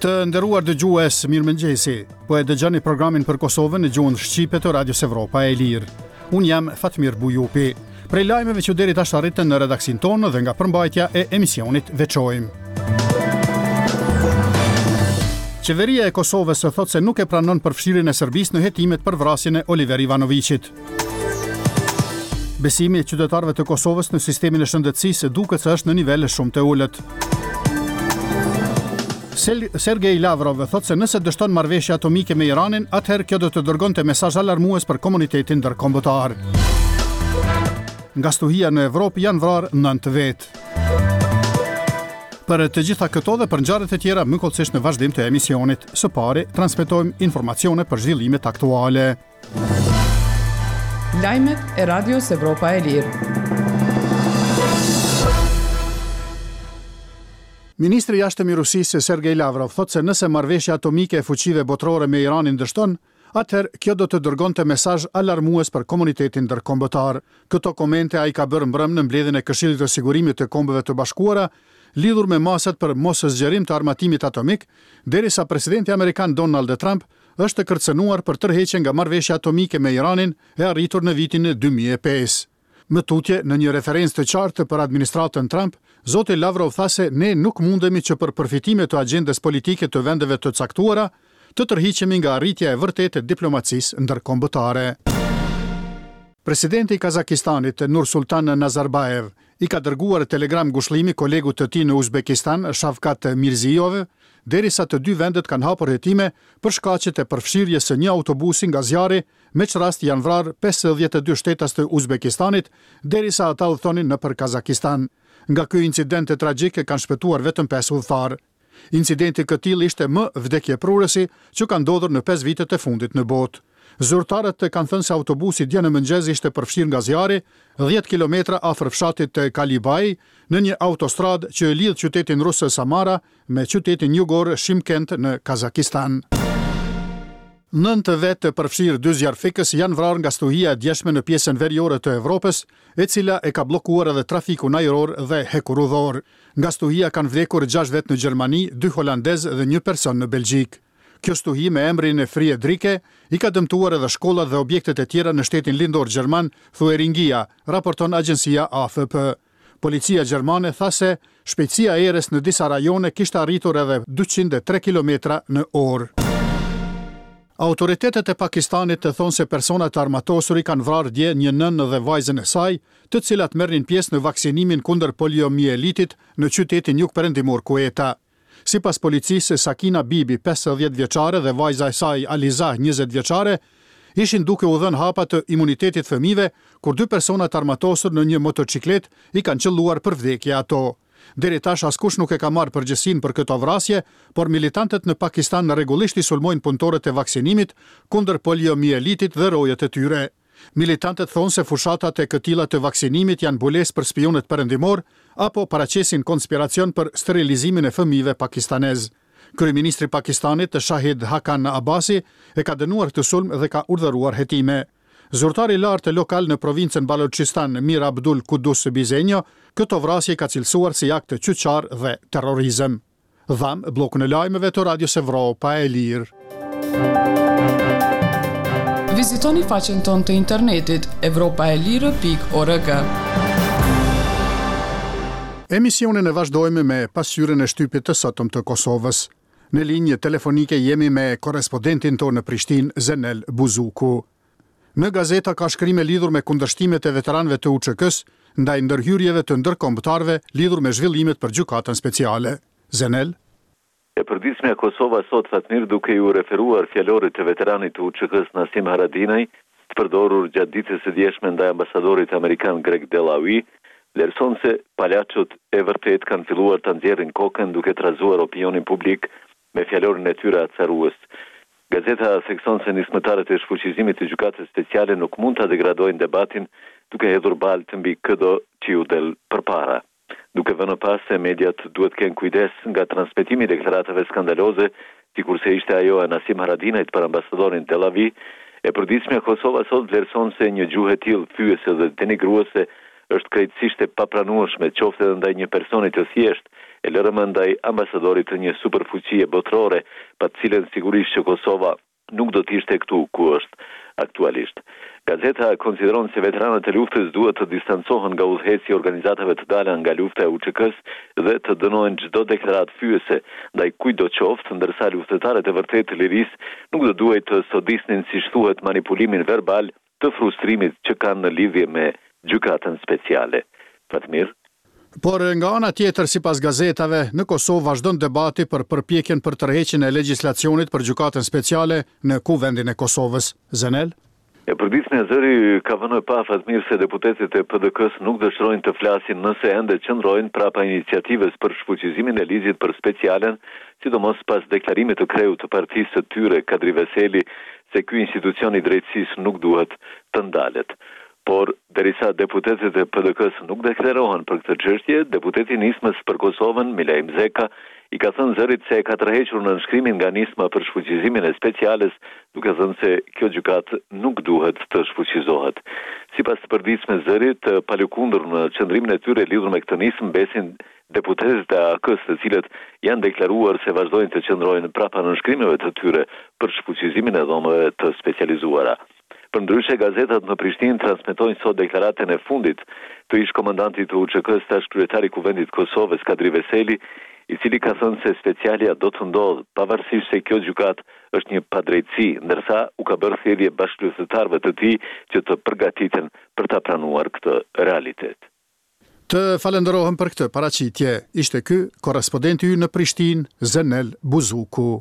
Të nderuar dëgjues, mirëmëngjesi. Po e dëgjoni programin për Kosovën në gjuhën shqipe të Radios Evropa e Lirë. Unë jam Fatmir Bujupi. Prej lajmeve që deri tash arritën në redaksin tonë dhe nga përmbajtja e emisionit veçojmë. Qeveria e Kosovës thotë se nuk e pranon përfshirjen e Serbisë në hetimet për vrasjen e Oliver Ivanovićit. Besimi e qytetarëve të Kosovës në sistemin e shëndetësisë duket se është në nivele shumë të ulët. Sergej Lavrov thotë se nëse dështon marrëveshje atomike me Iranin, atëherë kjo do të dërgonte mesazh alarmues për komunitetin ndërkombëtar. Nga stuhia në Evropë janë vrarë 9 vetë. Për të gjitha këto dhe për ngjarjet e tjera më kollësisht në vazhdim të emisionit. Së pari, transmetojmë informacione për zhvillimet aktuale. Lajmet e Radios Evropa e Lirë. Ministri i jashtëm i Rusisë Sergej Lavrov thotë se nëse marrëveshja atomike e fuqive botërore me Iranin dështon, atëherë kjo do të dërgonte mesazh alarmues për komunitetin ndërkombëtar. Këto komente ai ka bërë mbrëmë në mbledhjen e Këshillit të Sigurimit të Kombeve të Bashkuara, lidhur me masat për moszgjerim të armatimit atomik, derisa presidenti amerikan Donald Trump është kërcënuar për tërheqjen nga marrëveshja atomike me Iranin e arritur në vitin 2005. Më tutje, në një referencë të qartë për administratën Trump, zoti Lavrov tha se ne nuk mundemi që për përfitime të agjendës politike të vendeve të caktuara, të tërhiqemi nga arritja e vërtetë e diplomacisë ndërkombëtare. Presidenti i Kazakistanit Nursultan Nazarbayev i ka dërguar telegram ngushëllimi kolegut të tij në Uzbekistan, Shavkat Mirziyoyev, derisa të dy vendet kanë hapur hetime për shkaqet e përfshirjes së një autobusi nga zjarri, me që rast janë vrarë 52 shtetas të Uzbekistanit, derisa ata udhëtonin nëpër Kazakistan. Nga ky incident tragjik kanë shpëtuar vetëm 5 udhëtar. Incidenti këtill ishte më vdekjeprurësi që ka ndodhur në 5 vitet e fundit në botë. Zyrtarët kanë thënë se autobusi dje në mëngjes ishte përfshirë nga zjarri 10 kilometra afër fshatit të Kalibai në një autostradë që e lidh qytetin rus Samara me qytetin jugor Shimkent në Kazakistan. 9 vetë të përfshirë dy zjarfikës janë vrarë nga stuhia e djeshme në pjesën veriore të Evropës, e cila e ka bllokuar edhe trafikun ajror dhe hekurudhor. Nga stuhia kanë vdekur 6 vetë në Gjermani, 2 holandez dhe 1 person në Belgjik. Kjo stuhi me emrin e Friedrike i ka dëmtuar edhe shkollat dhe objektet e tjera në shtetin lindor gjerman Thuringia, raporton agjencia AFP. Policia gjermane tha se shpejtësia e erës në disa rajone kishte arritur edhe 203 km në orë. Autoritetet e Pakistanit të thonë se personat armatosur i kanë vrarë dje një nënë dhe vajzën e saj, të cilat merrnin pjesë në vaksinimin kundër poliomielitit në qytetin jugperëndimor Kuweta. Sipas policisë, Sakina Bibi, 50 vjeçare dhe vajza e saj Aliza, 20 vjeçare, ishin duke u dhënë hapa të imunitetit fëmijëve, kur 2 personat armatosur në një motociklet i kanë qelluar për vdekje ato. Deri tash askush nuk e ka marrë përgjegjësinë për këtë vrasje, por militantët në Pakistan rregullisht i sulmojnë punëtorët e vaksinimit kundër poliomielitit dhe rojet e tyre. Militantët thonë se fushatat e këtilla të vaksinimit janë bulesë për spionët perëndimor apo paraqesin konspiracion për sterilizimin e fëmijëve pakistanez. Kryeministri i Pakistanit, Shahid Hakan Abbasi, e ka dënuar këtë sulm dhe ka urdhëruar hetime. Zyrtari i lartë lokal në provincën Balochistan, Mir Abdul Kudus Bizenjo, këto vrasje ka cilësuar si akt qytetar dhe terrorizëm. Dham bllokun e lajmeve të Radios Evropa e Lirë. Vizitoni faqen tonë të internetit evropaelire.org. Emisionin e vazhdojmë me pasqyrën e shtypit të sotëm të Kosovës. Në linjë telefonike jemi me korrespondentin tonë në Prishtinë, Zenel Buzuku. Në gazeta ka shkrime lidhur me kundërshtimet e veteranëve të UÇK-s ndaj ndërhyrjeve të ndërkombëtarëve lidhur me zhvillimet për gjykatën speciale. Zenel? E përditshmja Kosova sot, Fatmir, duke ju referuar fjalorit të veteranit të UÇK-s Nasim Haradinaj, të përdorur gjatë ditës së djeshme ndaj ambasadorit amerikan Greg Delawi, vlerëson se palachot e vërtet kanë filluar të nxjerrin kokën duke trazuar opinionin publik me fjalorin e tyre acarues. Gazeta thekson se nismëtarët e shfuqizimit të gjykatës speciale nuk mund ta degradojnë debatin duke hedhur balë të mbi këdo që ju del përpara. Duke vënë pas se mediat duhet kenë kujdes nga transmetimi i deklaratave skandaloze, sikurse ishte ajo e Nasim Haradinajt për ambasadorin Tel Aviv, e përditshmja Kosova sot vlerëson se një gjuhë e tillë fyese dhe denigruese është krejtësisht e papranueshme, qoftë edhe ndaj një personi të thjeshtë, e lërë ndaj ambasadorit të një superfuqie botërore, pa të cilën sigurisht që Kosova nuk do të ishte këtu ku është aktualisht. Gazeta konsideron se veteranët e luftës duhet të distancohen nga udhëheci i organizatave të dalë nga lufta e UÇK-s dhe të dënohen çdo deklaratë fyese ndaj kujdo qoftë, ndërsa luftëtarët e vërtetë të lirisë nuk do duhet të sodisnin siç thuhet manipulimin verbal të frustrimit që kanë në lidhje me gjykatën speciale. Fatmir. Por nga ana tjetër, sipas gazetave, në Kosovë vazhdon debati për përpjekjen për tërheqjen e legjislacionit për gjykatën speciale në kuvendin e Kosovës. Zenel? Përditshmja e zëri ka vënë pa Fatmir se deputetët e PDK-s nuk dëshirojnë të flasin nëse ende qëndrojnë prapa iniciativës për shfuqizimin e ligjit për specialen, sidomos pas deklarimit të kreut të partisë së tyre, Kadri Veseli, se ky institucion i drejtësisë nuk duhet të ndalet. Por, derisa deputetët e PDK-s nuk deklarohen për këtë çështje, deputeti Nismës për Kosovën, Milajm Zeka, i ka thënë zërit se ka tërhequr në nënshkrimin nga Nisma për shfuqizimin e speciales, duke thënë se kjo gjykatë nuk duhet të shfuqizohet. Sipas të përditshme zërit, palëkundur në qëndrimin e tyre lidhur me këtë nismë, besin deputetët e AK-s, të cilët janë deklaruar se vazhdojnë të qëndrojnë prapa nënshkrimeve të tyre për shfuqizimin e dhomave të specializuara. Përndryshe, gazetat në Prishtinë transmetojnë sot deklaratën e fundit të ish komandantit të UÇK-s, tash kryetari i kuvendit të Kosovës, Kadri Veseli, i cili ka thënë se specialia do të ndodhë pavarësisht se kjo gjykatë është një padrejtësi, ndërsa u ka bërë thirrje bashkëluftëtarëve të tij që të përgatiten për ta pranuar këtë realitet. Të falenderohem për këtë paraqitje. Ishte ky korrespondenti ynë në Prishtinë, Zenel Buzuku.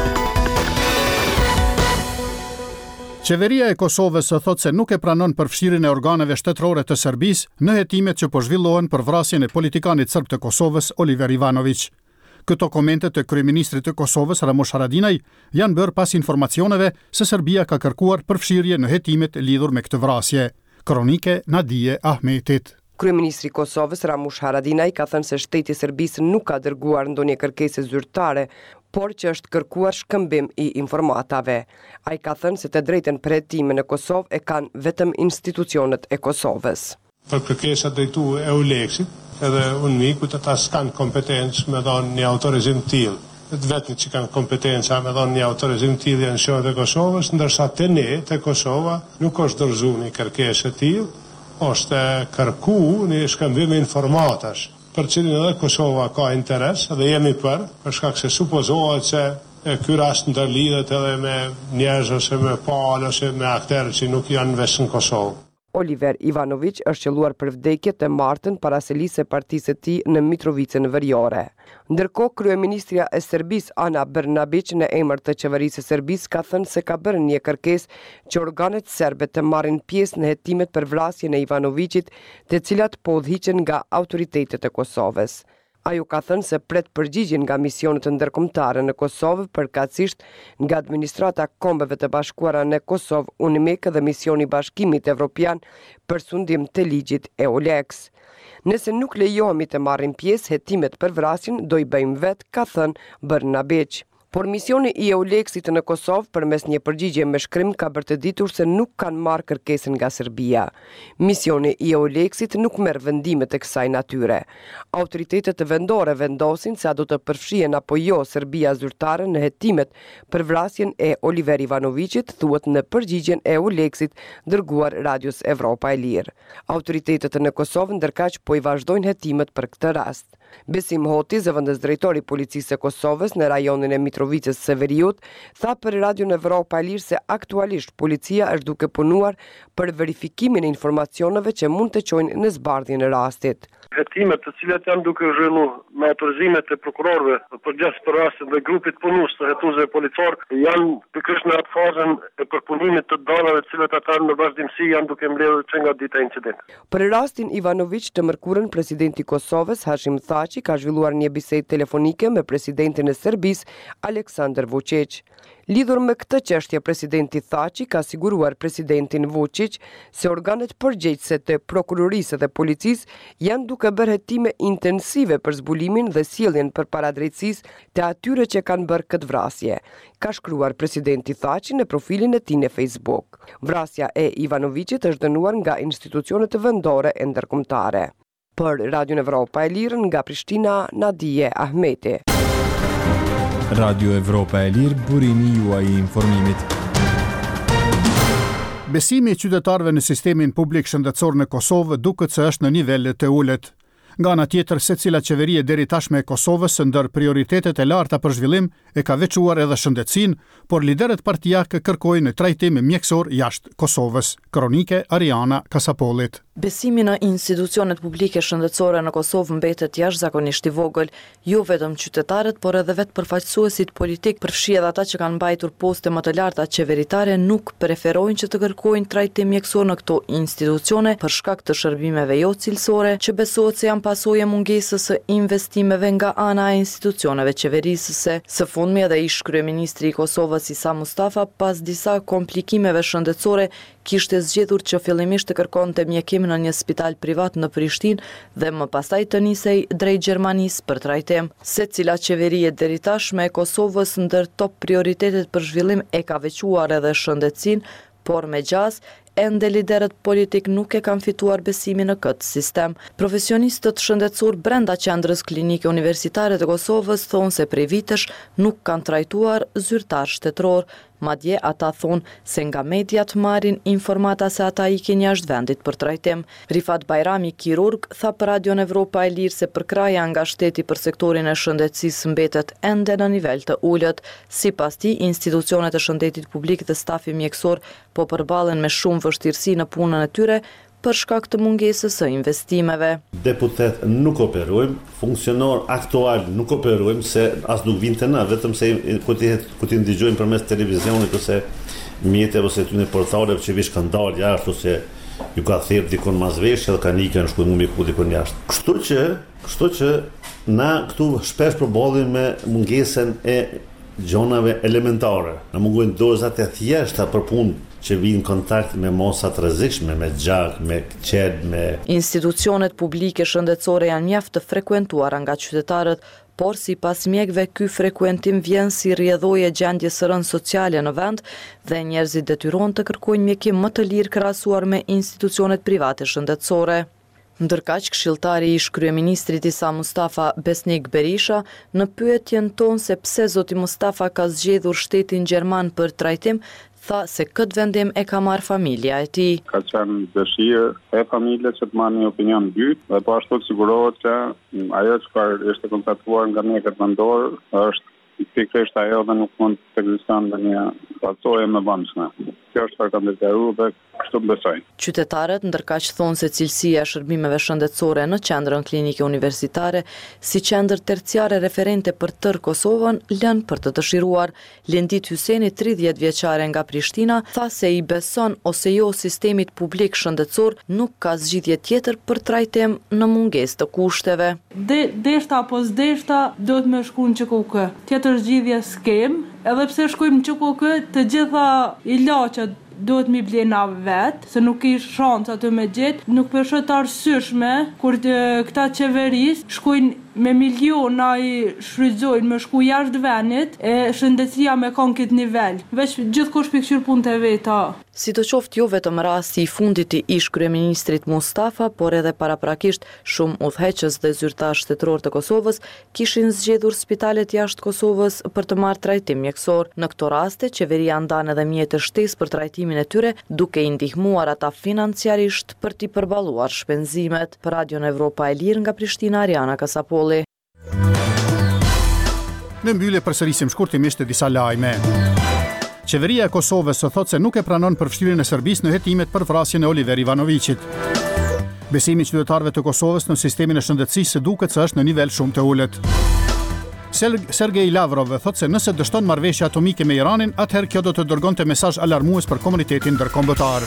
Qeveria e Kosovës thotë se nuk e pranon përfshirjen e organeve shtetërore të Serbisë në hetimet që po zhvillohen për vrasjen e politikanit serb të Kosovës, Oliver Ivanović. Këto komente të kryeministrit të Kosovës, Ramush Haradinaj, janë bërë pas informacioneve se Serbia ka kërkuar përfshirje në hetimet lidhur me këtë vrasje. Kronike Nadije Ahmetit. Kryeministri i Kosovës, Ramush Haradinaj, ka thënë se shteti i Serbisë nuk ka dërguar ndonjë kërkesë zyrtare, por që është kërkuar shkëmbim i informatave. Ai ka thënë se të drejtën për hetime në Kosovë e kanë vetëm institucionet e Kosovës. Për kërkesa drejtu EULEX-it, edhe unë mikut ata s'kanë kompetencë me dhënë një autorizim tillë. Vetëm që kanë kompetenca me dhënë një autorizim tillë janë shoqët e Kosovës, ndërsa te Kosova nuk është dorëzuar një kërkesë e tillë, është kërku një shkëmbim informatash, për cilin edhe Kosova ka interes dhe jemi për shkak se supozohet se ky rast ndërlidhet edhe me njerëz ose me palë ose me aktorë që nuk janë veç në Kosovë. Oliver Ivanović është qelluar për vdekje të martën para selisë së partisë së tij në Mitrovicën Veriore. Ndërkohë, kryeministria e Serbisë Ana Brnabić në emër të qeverisë së Serbisë ka thënë se ka bërë një kërkesë që organet serbe të marrin pjesë në hetimet për vrasjen e Ivanovićit, të cilat po udhëhiqen nga autoritetet e Kosovës. Ajo ka thënë se pret përgjigjen nga misionet ndërkombëtare në Kosovë, përkatësisht nga administrata Kombeve të Bashkuara në Kosovë, UNMIK dhe misioni i Bashkimit Evropian për sundim të ligjit EULEX. Nëse nuk lejohemi të marrim pjesë, hetimet për vrasjen do i bëjmë vetë, ka thënë Brnabić. Por misioni i EULEX-it në Kosovë përmes një përgjigje me shkrim ka bërë të ditur se nuk kanë marrë kërkesën nga Serbia. Misioni i EULEX-it nuk merr vendime të kësaj natyre. Autoritetet vendore vendosin se a do të përfshihen apo jo Serbia zyrtare në hetimet për vrasjen e Oliver Ivanovićit, thuhet në përgjigjen e EULEX-it dërguar Radios Evropa e Lirë. Autoritetet në Kosovë ndërkaq po i vazhdojnë hetimet për këtë rast. Besim Hoti, zëvendës drejtori i policisë së Kosovës në rajonin e Mitrovicës së Veriut, tha për Radion Evropa e Lirë se aktualisht policia është duke punuar për verifikimin e informacioneve që mund të çojnë në zbardhjen e rastit. Hetimet të cilat janë duke zhvilluar me autorizimet e prokurorëve përgjatë për rastin dhe grupit punues të hetuesve policor janë pikërisht në atë fazën e përpunimit të danave të cilat ata në vazhdimsi janë duke mbledhur që nga dita e incidentit. Për rastin Ivanović të mërkurën, presidenti i Kosovës Hashim Thaçi ka zhvilluar një bisedë telefonike me presidentin e Serbisë Aleksandar Vučić. Lidhur me këtë çështje, presidenti Thaçi ka siguruar presidentin Vučić se organet përgjegjëse të prokurorisë dhe policisë janë duke bërë hetime intensive për zbulimin dhe sjelljen përpara drejtësisë të atyre që kanë bërë këtë vrasje, ka shkruar presidenti Thaçi në profilin e tij në Facebook. Vrasja e Ivanovićit është dënuar nga institucionet vendore e ndërkombëtare. Për Radio Evropa e Lirë nga Prishtina, Nadije Ahmeti. Radio Evropa e Lirë, burimi juaj I informimit. Besimi I qytetarëve në sistemin publik shëndetësor në Kosovë duket se është në nivele të ulët. Nga ana tjetër, secila qeveri e deri tashme e Kosovës ndër prioritetet e larta për zhvillim e ka veçuar edhe shëndetësinë, por liderët partijake kërkojnë trajtim mjekësor jashtë Kosovës. Kronike Ariana Kasapolit. Besimi në institucionet publike shëndetësore në Kosovë mbetet jashtëzakonisht I vogël, jo vetëm qytetarët, por edhe vetë përfaqësuesit politik, përfshi edhe ata që kanë mbajtur poste më të larta qeveritare, nuk preferojnë që të kërkojnë trajtim mjekësor në këto institucione për shkak të shërbimeve jo cilësore, që besohet se janë pasojë mungesës së investimeve nga ana e institucioneve qeverisëse. Së fundmi edhe ish kryeministri I Kosovës Isa Mustafa, pas disa komplikimeve shëndetësore, kishte zgjedhur që fillimisht të kërkonte mjekim në një spital privat në Prishtinë dhe më pastaj të nisej drejt Gjermanisë për trajtim. Secila qeveri e deri tashme e Kosovës ndër top prioritetet për zhvillim e ka veçuar edhe shëndetësinë, por me gjas, ende liderët politik nuk e kanë fituar besimin në këtë sistem. Profesionistët shëndetësor brenda qendrës klinike universitare të Kosovës thonë se prej vitesh nuk kanë trajtuar zyrtar shtetëror. Madje ata thonë se nga mediat marrin informata se ata ikin jashtë vendit për trajtim. Rifat Bajrami, kirurg, tha për Radio Evropa e Lirë se përkraja nga shteti për sektorin e shëndetësisë mbetet ende në nivel të ulët. Sipas tij, institucionet e shëndetit publik dhe stafi mjekësor po përballen me shumë vështirësi në punën e tyre për shkak të mungesës së investimeve. Deputet nuk operojmë, funksionar aktual nuk operojmë, se as nuk vinte na, vetëm se ku ti ndigjojmë përmes televizionit ose mjete ose ty në portaleve që vish kanë dalë jashtë ose ju ka thirr dikon mazveshje dhe kanë ikën shkullumi ku dikon jashtë. Kështu që na këtu shpesh përballim me mungesën e gjonave elementare. Na mungojnë dozat e thjeshta për punë që vinë kontakt me mosat rrezikshme, me gjak, me qed, me... Institucionet publike shëndetësore janë mjaft të frekuentuara nga qytetarët, por sipas mjekëve ky frekuentim vjen si rrjedhojë e gjendjes së rënd sociale në vend dhe njerëzit detyrohen të kërkojnë mjekim më të lirë krahasuar me institucionet private shëndetësore. Ndërkaq, këshilltari ish kryeministrit Isa Mustafa Besnik Berisha në pyetjen tonë se pse zoti Mustafa ka zgjedhur shtetin gjerman për trajtim, tha se këtë vendim e ka marrë familja e tij. Ka qenë dëshirë e familjes që të marrë një opinion dytë dhe po ashtu të sigurohet që ajo që ishte konstatuar nga mjekët vendor është pikërisht ajo dhe nuk mund të ekziston ndonjë pasojë më vonë. Kjo është çfarë kanë detyruar dhe kështu besoj. Qytetarët ndërkaq thonë se cilësia e shërbimeve shëndetësore në qendrën klinike universitare si qendër terciare referente për tërë Kosovën lën për të dëshiruar. Lendit Hyseni, 30 vjeçare nga Prishtina, tha se I beson ose jo sistemit publik shëndetësor nuk ka zgjidhje tjetër për trajtim në mungesë të kushteve. Deshta apo s'deshta do të më shkruan QKK. Tjetër zgjidhje s'kem, edhe pse shkojmë QKK, të gjitha ilaçet duhet mi blena vetë, se nuk ish shansë atë me gjithë, nuk përshë të arsyeshme, kur këta qeveris shkojnë me miliona I shfrytëzojnë me shku jashtë venit, e shëndetësia me kanë këtë nivel. Veç gjithkush pikëqyr punë të veta. Sidoqoftë jo vetëm rasti I fundit I ish kryeministrit Mustafa, por edhe paraprakisht shumë udhëheqës dhe zyrtar shtetëror të Kosovës kishin zgjedhur spitalet jashtë Kosovës për të marrë trajtim mjekësor. Në këto raste, qeveria ndan edhe mjete shtesë për trajtimin e tyre, duke I ndihmuar ata financiarisht për t'i përballuar shpenzimet. Për Radio Evropa e Lirë nga Prishtina, Ariana Kasapoli. Në mbyllje përsërisim shkurtimisht disa lajme. Qeveria e Kosovës thotë se nuk e pranon përfshirjen e Serbisë në hetimet për vrasjen e Oliver Ivanovićit. Besimi I qytetarëve të Kosovës në sistemin e shëndetësisë duket se është në nivel shumë të ulët. Sergej Lavrov thotë se nëse dështon marrëveshje atomike me Iranin, atëherë kjo do të dërgonte mesazh alarmues për komunitetin ndërkombëtar.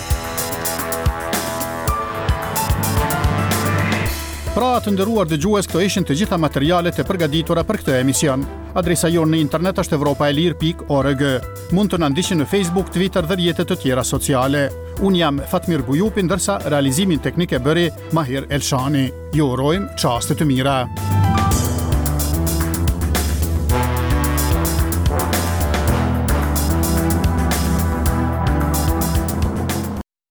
Pra të nderuar dëgjues, këto ishin të gjitha materialet e përgatitura për këtë emision. Adresa jonë në internet është evropaelir.org. Mund të na ndiqni në Facebook, Twitter dhe rrjetet të tjera sociale. Unë jam Fatmir Bujupi, ndërsa realizimin teknik e bëri Mahir Elshani. Ju urojmë çaste të mira.